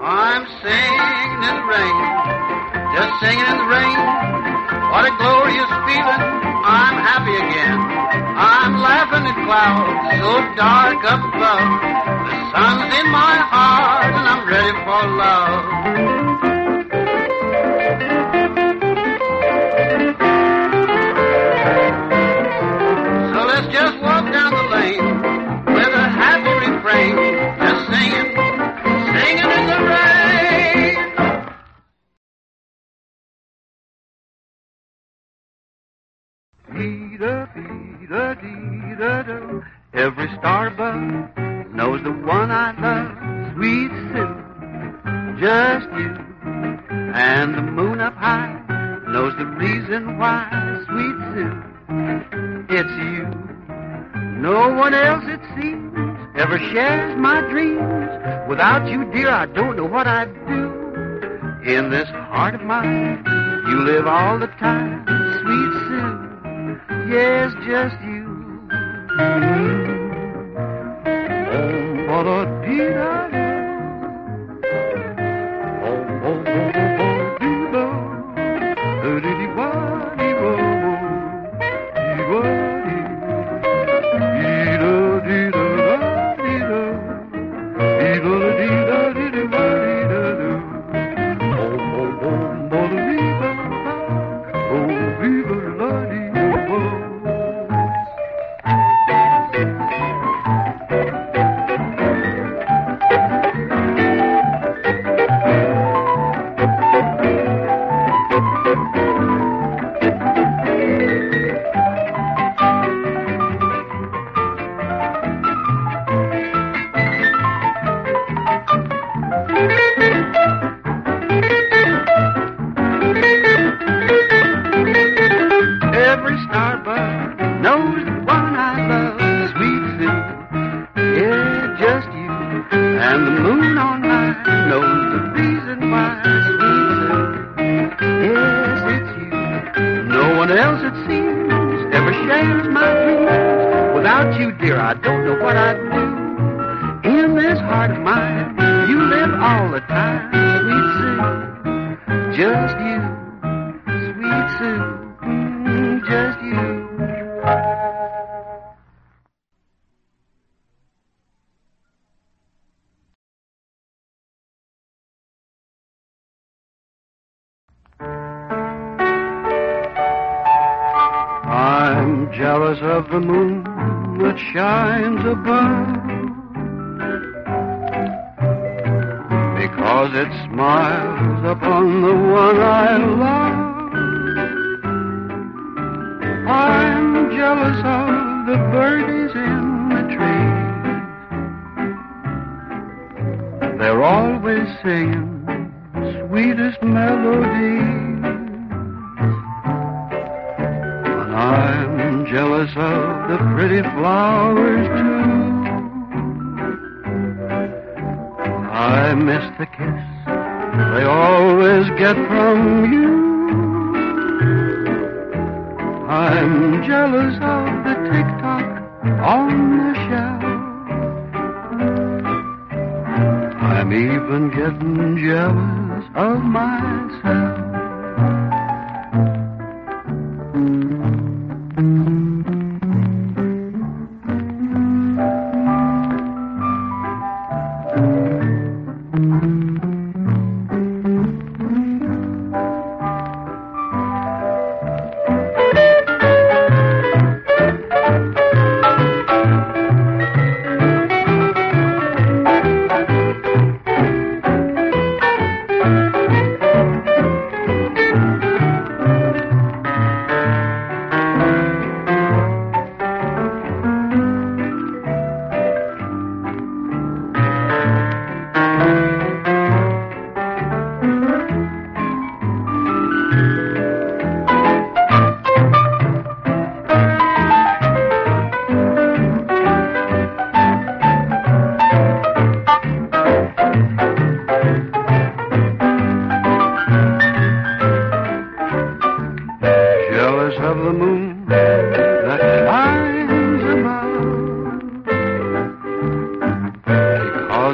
I'm singing in the rain, just singing in the rain. What a glorious feeling, I'm happy again. I'm laughing at clouds so dark up above. The sun's in my heart and I'm ready for love. So let's just walk down the lane with a happy refrain, just singing, singing in the rain. Dee-da-dee-da-dee-da-do. Every star above knows the one I love, sweet Sue, just you. And the moon up high knows the reason why, sweet Sue, it's you. No one else, it seems, ever shares my dreams. Without you, dear, I don't know what I'd do. In this heart of mine, you live all the time, sweet Sue. Yes, just you. I'm jealous of the moon that shines above, because it smiles upon the one I love. I'm jealous of the birdies in the trees. They're always singing sweetest melodies. I'm jealous of the pretty flowers, too. I miss the kiss they always get from you. I'm jealous of the tick-tock on the shelf. I'm even getting jealous of myself.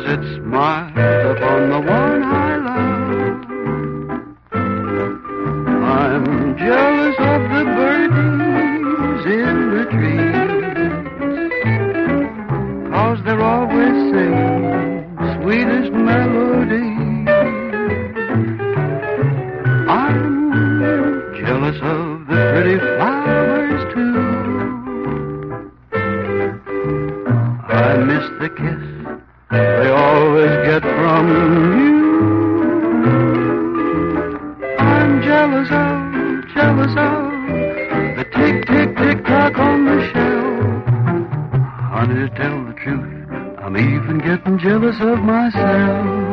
'cause it smiles upon the one I love. I'm jealous of the birdies in the trees, 'cause they're always singing sweetest melody. I'm jealous of the pretty flowers too. I miss the kiss they always get from you. I'm jealous of the tick, tick, tick tock on the shelf. Honey, to tell the truth, I'm even getting jealous of myself.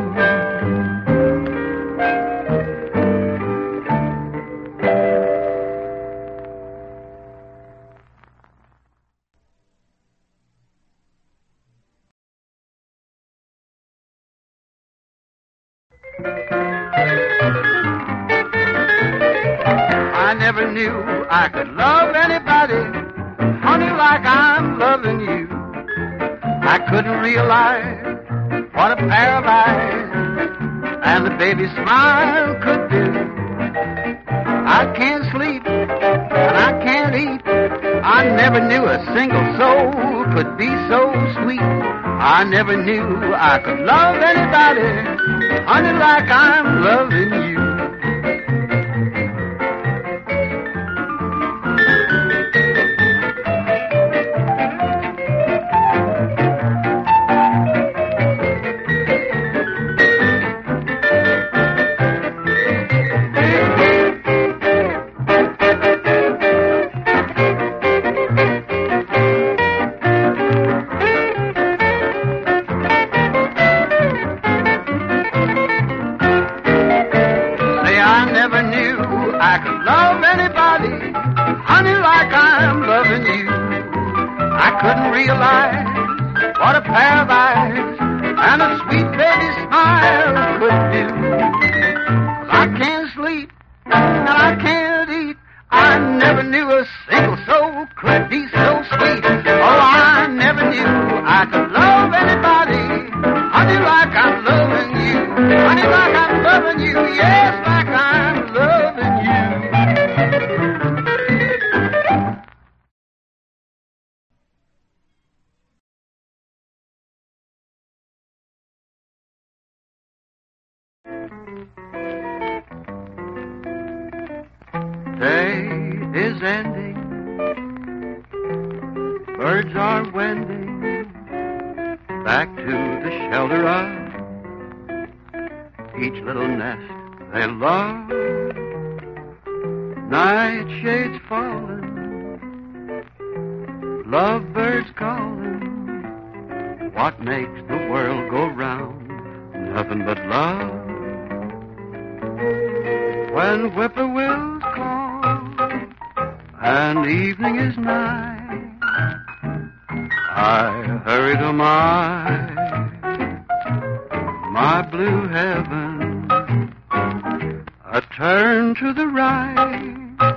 I never knew I could love anybody, honey, like I'm loving you. I couldn't realize what a pair of eyes and a baby smile could do. I can't sleep and I can't eat. I never knew a single soul could be so sweet. I never knew I could love anybody, honey, like I'm loving you. I could love anybody, honey, like I'm loving you. I couldn't realize what a pair of eyes and a sweet baby smile could do. I can't sleep and I can't eat. I never knew a single soul could be so sweet. Oh, I never knew I could love anybody, honey, like I'm loving you. Honey, like I'm loving you, yes, like I'm loving you. Day is ending, birds are wending back to the shelter of each little nest they love. Night shades falling, lovebirds calling. What makes the world go round? Nothing but love. When whippoorwills call and evening is nigh, I hurry to my blue heaven. I turn to the right,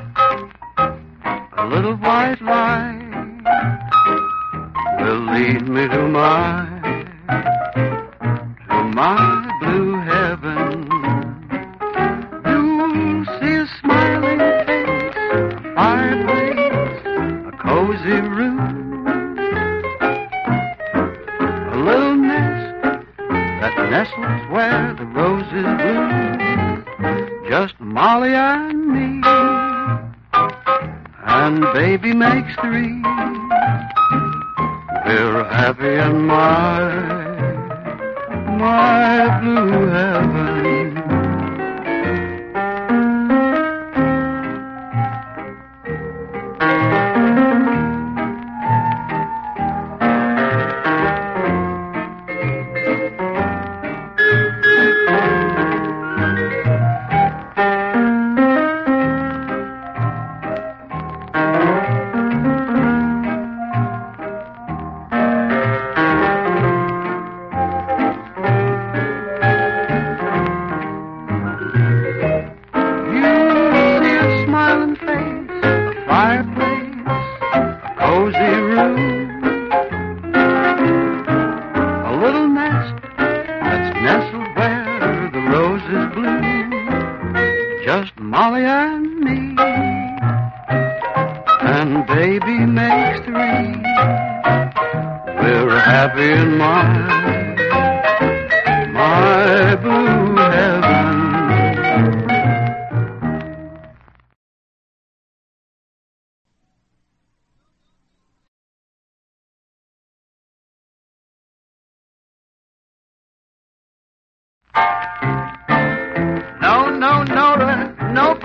a little white light will lead me to my blue heaven. You'll see a smiling face, a fireplace, a cozy room, a little nest that nestles where the roses bloom. Just Molly and me, and baby makes three. We're happy in my blue heaven.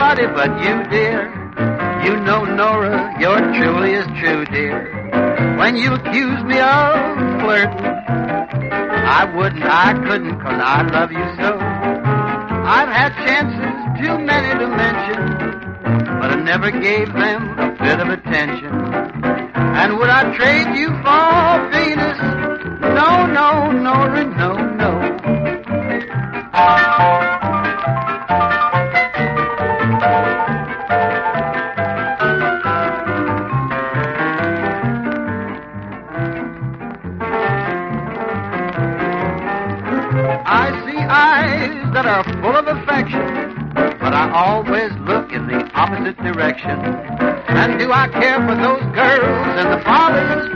nobody but you, dear. You know, Nora, you're truly as true, dear. When you accuse me of flirting, I couldn't, 'cause I love you so. I've had chances too many to mention, but I never gave them a bit of attention. And would I trade you for Venus? No, no, Nora, no, no. I see eyes that are full of affection, but I always look in the opposite direction. And do I care for those girls and the follies